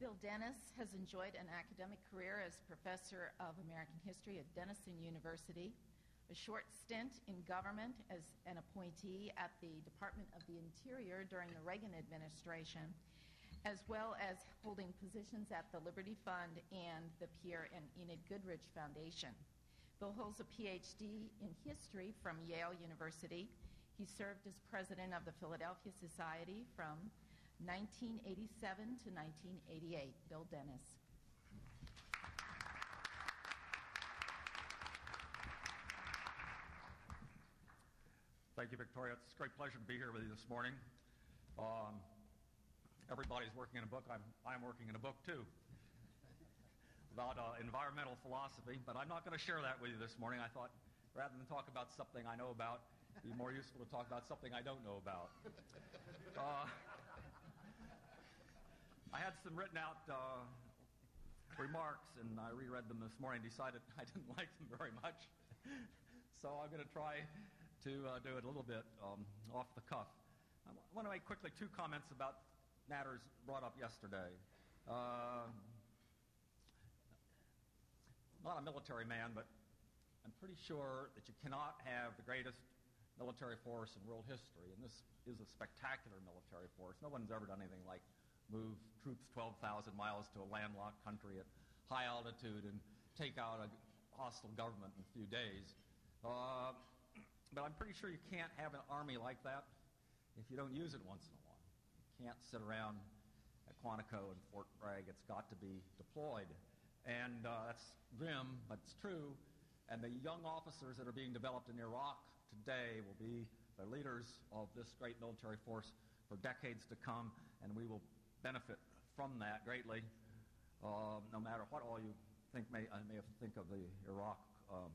Bill Dennis has enjoyed an academic career as professor of American history at Denison University, a short stint in government as an appointee at the Department of the Interior during the Reagan administration, as well as holding positions at the Liberty Fund and the Pierre and Enid Goodrich Foundation. Bill holds a PhD in history from Yale University. He served as president of the Philadelphia Society from 1987 to 1988. Bill Dennis. Thank you, Victoria. It's a great pleasure to be here with you this morning. Everybody's working in a book. I'm working in a book, too, about environmental philosophy, but I'm not going to share that with you this morning. I thought rather than talk about something I know about, it'd be more useful to talk about something I don't know about. I had some written out remarks, and I reread them this morning, decided I didn't like them very much, so I'm going to try to do it a little bit off the cuff. I want to make quickly two comments about matters brought up yesterday. Not a military man, but I'm pretty sure that you cannot have the greatest military force in world history, and this is a spectacular military force. No one's ever done anything like move troops 12,000 miles to a landlocked country at high altitude and take out a hostile government in a few days. But I'm pretty sure you can't have an army like that if you don't use it once in a while. You can't sit around at Quantico and Fort Bragg. It's got to be deployed. And that's grim, but it's true. And the young officers that are being developed in Iraq today will be the leaders of this great military force for decades to come, and we will benefit from that greatly, no matter what all you think may think of the Iraq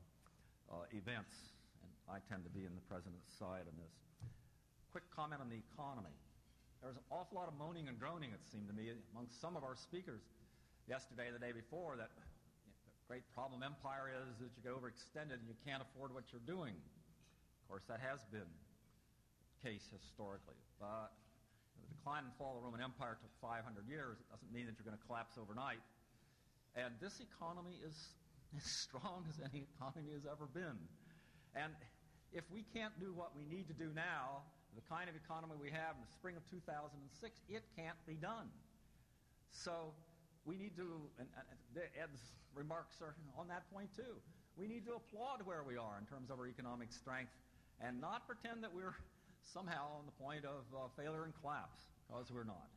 events. And I tend to be in the President's side on this. Quick comment on the economy. There was an awful lot of moaning and groaning, it seemed to me, among some of our speakers yesterday and the day before, that the great problem empire is that you get overextended and you can't afford what you're doing. Of course, that has been the case historically. But the decline and fall of the Roman Empire took 500 years. It doesn't mean that you're going to collapse overnight. And this economy is as strong as any economy has ever been. And if we can't do what we need to do now, the kind of economy we have in the spring of 2006, it can't be done. So we need to, and Ed's remarks are on that point too, we need to applaud where we are in terms of our economic strength and not pretend that we're somehow on the point of failure and collapse, because we're not.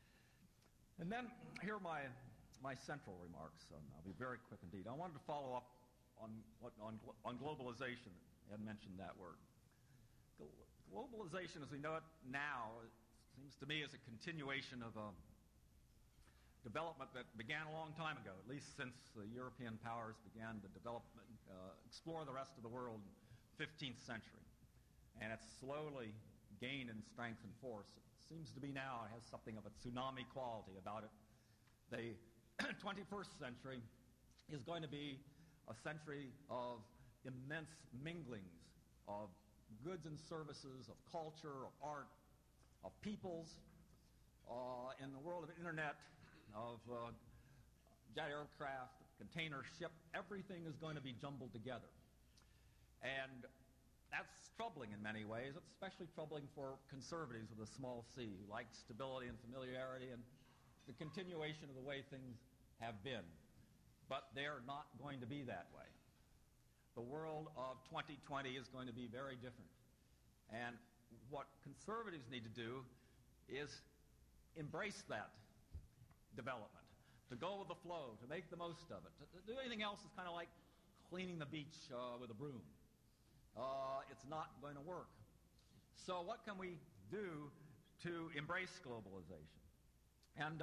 And then here are my central remarks. I'll be very quick indeed. I wanted to follow up on globalization. Ed mentioned that word. Globalization, as we know it now, it seems to me is a continuation of a development that began a long time ago, at least since the European powers began to develop, explore the rest of the world in the 15th century. And it's slowly gained in strength and force. It seems to be now it has something of a tsunami quality about it. The 21st century is going to be a century of immense minglings of goods and services, of culture, of art, of peoples, in the world of internet, of jet aircraft, container ship. Everything is going to be jumbled together. And that's troubling in many ways. It's especially troubling for conservatives with a small c, who like stability and familiarity and the continuation of the way things have been. But they're not going to be that way. The world of 2020 is going to be very different. And what conservatives need to do is embrace that development, to go with the flow, to make the most of it. To do anything else is kind of like cleaning the beach with a broom. It's not going to work. So what can we do to embrace globalization? And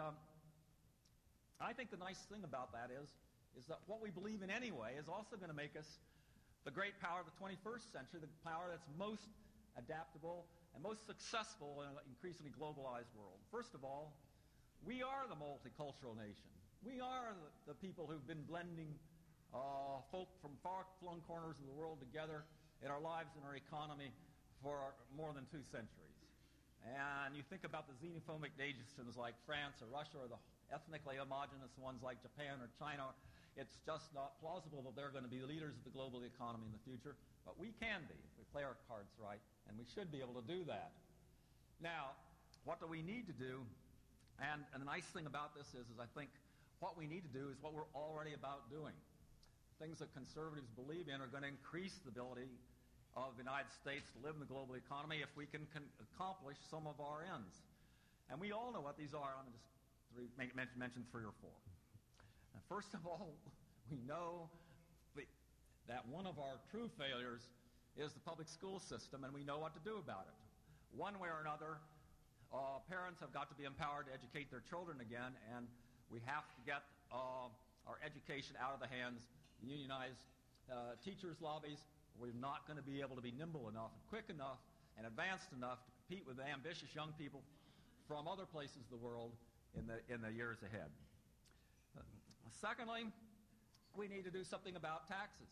I think the nice thing about that is that what we believe in anyway is also going to make us the great power of the 21st century, the power that's most adaptable and most successful in an increasingly globalized world. First of all, we are the multicultural nation. We are the people who've been blending folk from far-flung corners of the world together in our lives and our economy for more than 2 centuries. and you think about the xenophobic nations like France or Russia or the ethnically homogenous ones like Japan or China, it's just not plausible that they're going to be the leaders of the global economy in the future. But we can be if we play our cards right, and we should be able to do that. Now, what do we need to do? And the nice thing about this is I think what we need to do is what we're already about doing. Things that conservatives believe in are going to increase the ability of the United States to live in the global economy if we can accomplish some of our ends. And we all know what these are. I'm going to mention three or four. First of all, we know that one of our true failures is the public school system, and we know what to do about it. One way or another, parents have got to be empowered to educate their children again, and we have to get our education out of the hands of unionized teachers' lobbies. We're not going to be able to be nimble enough and quick enough and advanced enough to compete with ambitious young people from other places of the world in the years ahead. Secondly, we need to do something about taxes.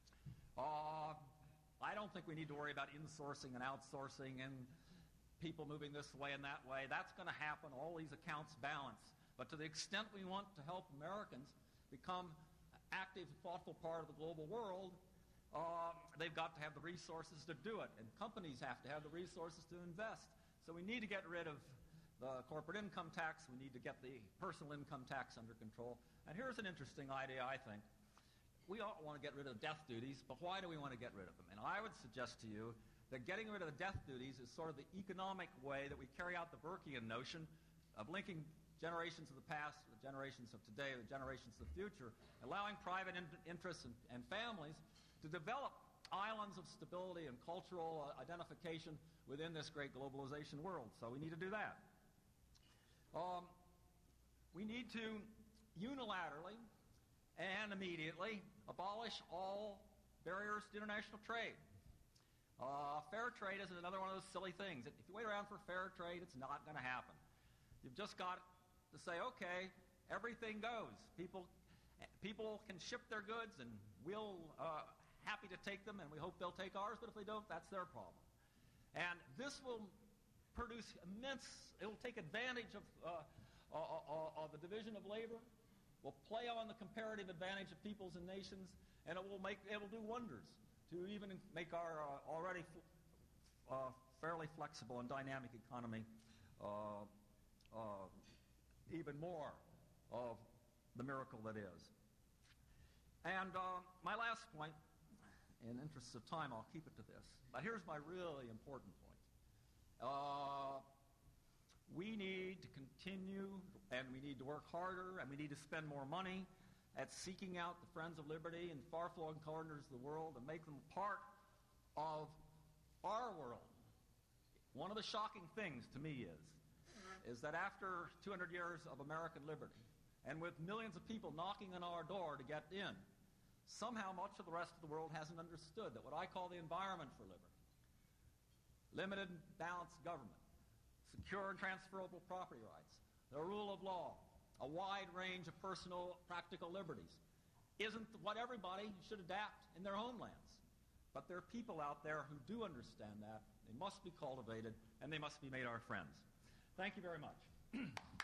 I don't think we need to worry about insourcing and outsourcing and people moving this way and that way. That's going to happen. All these accounts balance. But to the extent we want to help Americans become active, thoughtful part of the global world, they've got to have the resources to do it. And companies have to have the resources to invest. So we need to get rid of the corporate income tax. We need to get the personal income tax under control. And here's an interesting idea, I think. We all want to get rid of death duties, but why do we want to get rid of them? And I would suggest to you that getting rid of the death duties is sort of the economic way that we carry out the Burkean notion of linking generations of the past with generations of today, with generations of the future, allowing private interests and families to develop islands of stability and cultural identification within this great globalization world. So we need to do that. We need to unilaterally and immediately abolish all barriers to international trade. Fair trade is another one of those silly things. If you wait around for fair trade, it's not going to happen. You've just got to say, okay, everything goes. People can ship their goods, and we'll happy to take them, and we hope they'll take ours, but if they don't, that's their problem. And this will produce it will take advantage of the division of labor, will play on the comparative advantage of peoples and nations, and it will do wonders to even make our already fairly flexible and dynamic economy even more of the miracle that is. And my last point, in the interest of time, I'll keep it to this. But here's my really important point. We need to continue, and we need to work harder, and we need to spend more money at seeking out the Friends of Liberty in far-flung corners of the world and make them part of our world. One of the shocking things to me is that after 200 years of American liberty, and with millions of people knocking on our door to get in, somehow much of the rest of the world hasn't understood that what I call the environment for liberty, limited and balanced government, secure and transferable property rights, the rule of law, a wide range of personal practical liberties, isn't what everybody should adapt in their homelands. But there are people out there who do understand that. They must be cultivated, and they must be made our friends. Thank you very much.